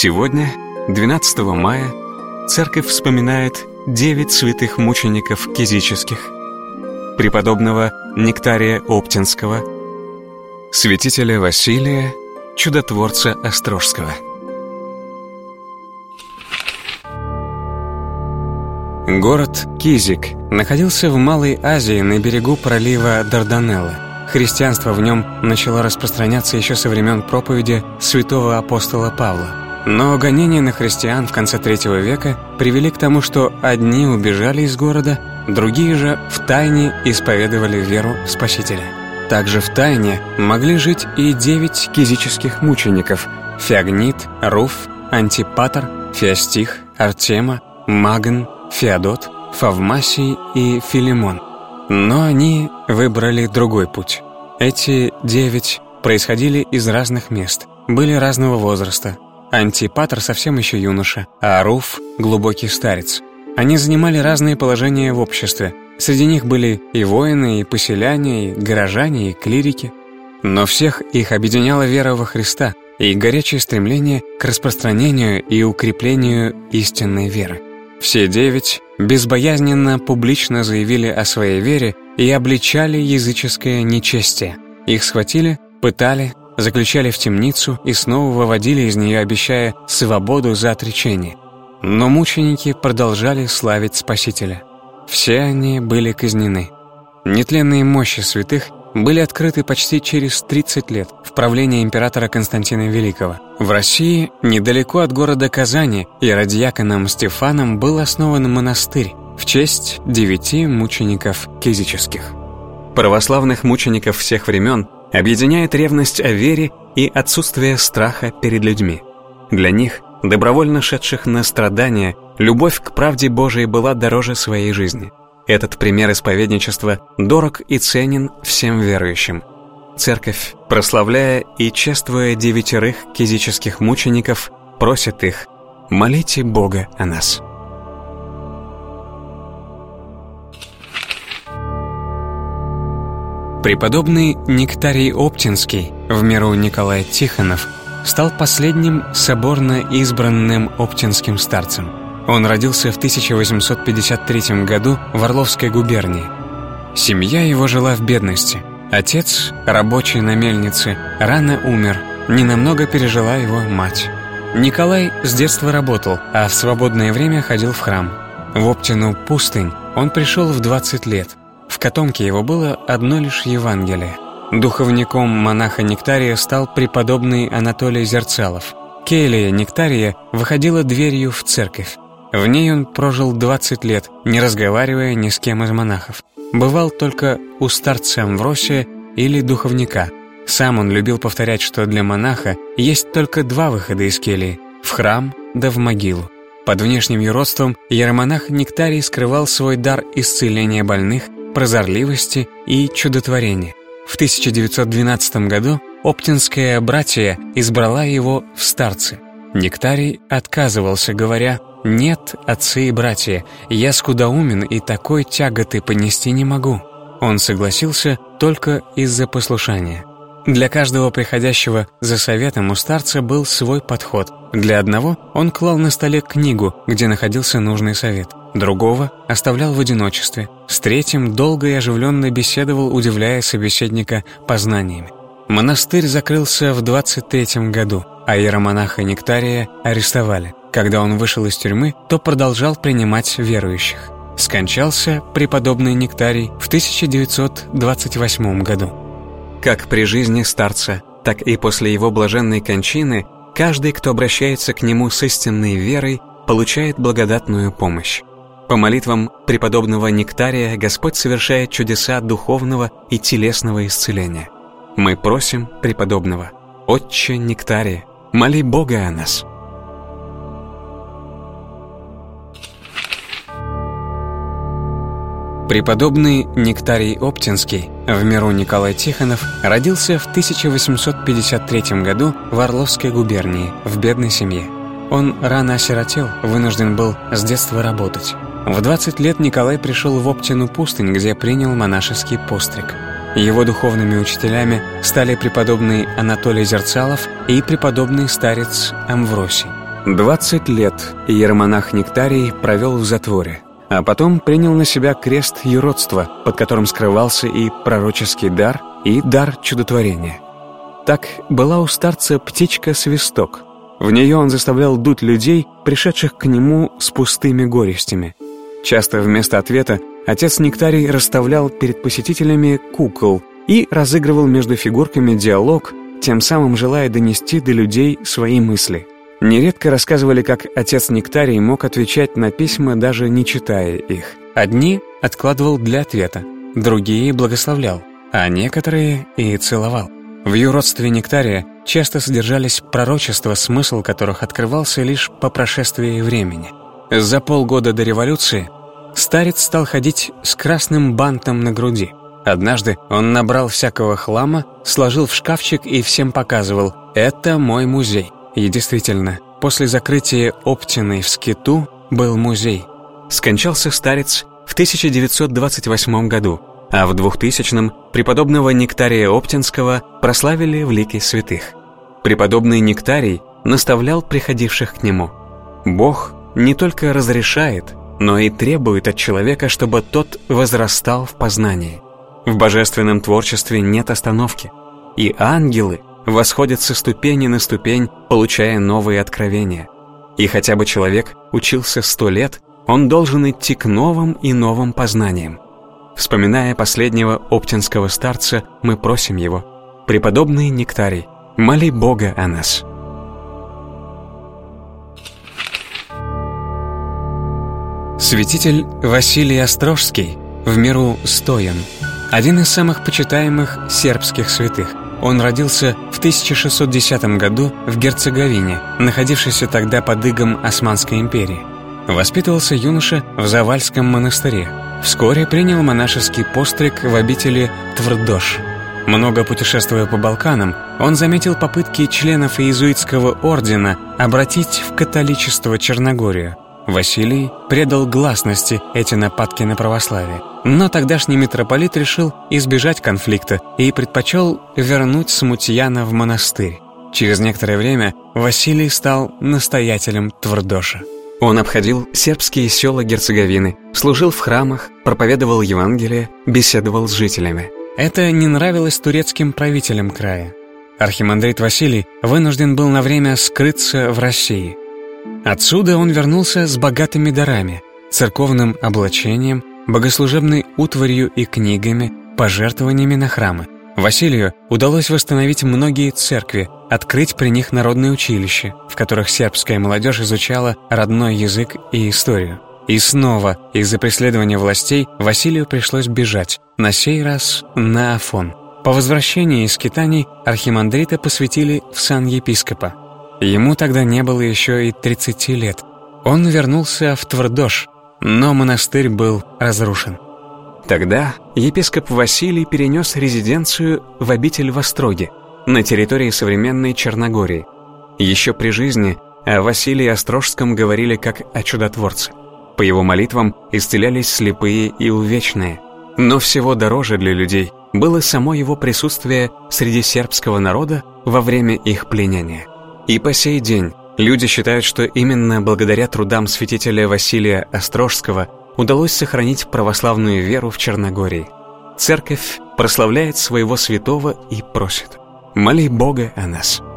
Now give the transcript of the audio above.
Сегодня, 12 мая, Церковь вспоминает 9 святых мучеников кизических: преподобного Нектария Оптинского, святителя Василия, чудотворца Острожского. Город Кизик находился в Малой Азии на берегу пролива Дарданеллы. Христианство в нем начало распространяться еще со времен проповеди святого апостола Павла. Но гонения на христиан в конце III века привели к тому, что одни убежали из города, другие же втайне исповедовали веру в Спасителя. Также втайне могли жить и 9 кизических мучеников: Феогнит, Руф, Антипатр, Феостих, Артема, Магн, Феодот, Фавмасий и Филимон. Но они выбрали другой путь. Эти 9 происходили из разных мест, были разного возраста. Антипатр совсем еще юноша, а Руф — глубокий старец. Они занимали разные положения в обществе. Среди них были и воины, и поселяне, и горожане, и клирики. Но всех их объединяла вера во Христа и горячее стремление к распространению и укреплению истинной веры. Все 9 безбоязненно публично заявили о своей вере и обличали языческое нечестие. Их схватили, пытали, заключали в темницу и снова выводили из нее, обещая свободу за отречение. Но мученики продолжали славить Спасителя. Все они были казнены. Нетленные мощи святых были открыты почти через 30 лет в правлении императора Константина Великого. В России, недалеко от города Казани, иродиаконом Стефаном был основан монастырь в честь 9 мучеников кизических. Православных мучеников всех времен объединяет ревность о вере и отсутствие страха перед людьми. Для них, добровольно шедших на страдания, любовь к правде Божией была дороже своей жизни. Этот пример исповедничества дорог и ценен всем верующим. Церковь, прославляя и чествуя 9 кизических мучеников, просит их: молите Бога о нас. Преподобный Нектарий Оптинский, в миру Николай Тихонов, стал последним соборно избранным оптинским старцем. Он родился в 1853 году в Орловской губернии. Семья его жила в бедности. Отец, рабочий на мельнице, рано умер, ненамного пережила его мать. Николай с детства работал, а в свободное время ходил в храм. В Оптину пустынь он пришел в 20 лет. В котомке его было одно лишь Евангелие. Духовником монаха Нектария стал преподобный Анатолий Зерцалов. Келья Нектария выходила дверью в церковь. В ней он прожил 20 лет, не разговаривая ни с кем из монахов. Бывал только у старца Амвросия или духовника. Сам он любил повторять, что для монаха есть только 2 выхода из кельи — в храм да в могилу. Под внешним юродством иеромонах Нектарий скрывал свой дар исцеления больных, прозорливости и чудотворения. В 1912 году Оптинское братия избрала его в старцы. Нектарий отказывался, говоря: «Нет, отцы и братья, я скудоумен и такой тяготы понести не могу». Он согласился только из-за послушания. Для каждого приходящего за советом у старца был свой подход. Для одного он клал на столе книгу, где находился нужный совет. Другого оставлял в одиночестве. С третьим долго и оживленно беседовал, удивляя собеседника познаниями. Монастырь закрылся в 23 году, а иеромонаха Нектария арестовали. Когда он вышел из тюрьмы, то продолжал принимать верующих. Скончался преподобный Нектарий в 1928 году. Как при жизни старца, так и после его блаженной кончины, каждый, кто обращается к нему с истинной верой, получает благодатную помощь. По молитвам преподобного Нектария Господь совершает чудеса духовного и телесного исцеления. Мы просим преподобного: «Отче Нектария, моли Бога о нас». Преподобный Нектарий Оптинский, в миру Николай Тихонов, родился в 1853 году в Орловской губернии, в бедной семье. Он рано осиротел, вынужден был с детства работать. В 20 лет Николай пришел в Оптину пустынь, где принял монашеский постриг. Его духовными учителями стали преподобный Анатолий Зерцалов и преподобный старец Амвросий. 20 лет иеромонах Нектарий провел в затворе, а потом принял на себя крест юродства, под которым скрывался и пророческий дар, и дар чудотворения. Так была у старца птичка-свисток. В нее он заставлял дуть людей, пришедших к нему с пустыми горестями. Часто вместо ответа отец Нектарий расставлял перед посетителями кукол и разыгрывал между фигурками диалог, тем самым желая донести до людей свои мысли. Нередко рассказывали, как отец Нектарий мог отвечать на письма, даже не читая их. Одни откладывал для ответа, другие благословлял, а некоторые и целовал. В юродстве Нектария часто содержались пророчества, смысл которых открывался лишь по прошествии времени. За полгода до революции старец стал ходить с красным бантом на груди. Однажды он набрал всякого хлама, сложил в шкафчик и всем показывал: «Это мой музей». И действительно, после закрытия Оптиной в Скиту был музей. Скончался старец в 1928 году, а в 2000-м преподобного Нектария Оптинского прославили в лике святых. Преподобный Нектарий наставлял приходивших к нему: «Бог не только разрешает, но и требует от человека, чтобы тот возрастал в познании. В божественном творчестве нет остановки, и ангелы восходят со ступени на ступень, получая новые откровения. И хотя бы человек учился 100 лет, он должен идти к новым и новым познаниям». Вспоминая последнего оптинского старца, мы просим его: «Преподобный Нектарий, моли Бога о нас». Святитель Василий Острожский в миру стоян, один из самых почитаемых сербских святых. Он родился в 1610 году в Герцеговине, находившейся тогда под игом Османской империи. Воспитывался юноша в Завальском монастыре. Вскоре принял монашеский постриг в обители Тvrdoš. Много путешествуя по Балканам, он заметил попытки членов иезуитского ордена обратить в католичество Черногорию. Василий предал гласности эти нападки на православие. Но тогдашний митрополит решил избежать конфликта и предпочел вернуть смутьяна в монастырь. Через некоторое время Василий стал настоятелем Тvrdoša. Он обходил сербские села Герцеговины, служил в храмах, проповедовал Евангелие, беседовал с жителями. Это не нравилось турецким правителям края. Архимандрит Василий вынужден был на время скрыться в России. Отсюда он вернулся с богатыми дарами, церковным облачением, богослужебной утварью и книгами, пожертвованиями на храмы. Василию удалось восстановить многие церкви, открыть при них народные училища, в которых сербская молодежь изучала родной язык и историю. И снова из-за преследования властей Василию пришлось бежать, на сей раз на Афон. По возвращении из скитаний архимандрита посвятили в сан епископа. Ему тогда не было еще и 30 лет. Он вернулся в Тvrdoš, но монастырь был разрушен. Тогда епископ Василий перенес резиденцию в обитель в Остроге, на территории современной Черногории. Еще при жизни о Василии Острожском говорили как о чудотворце. По его молитвам исцелялись слепые и увечные. Но всего дороже для людей было само его присутствие среди сербского народа во время их пленения. И по сей день люди считают, что именно благодаря трудам святителя Василия Острожского удалось сохранить православную веру в Черногории. Церковь прославляет своего святого и просит: «Моли Бога о нас».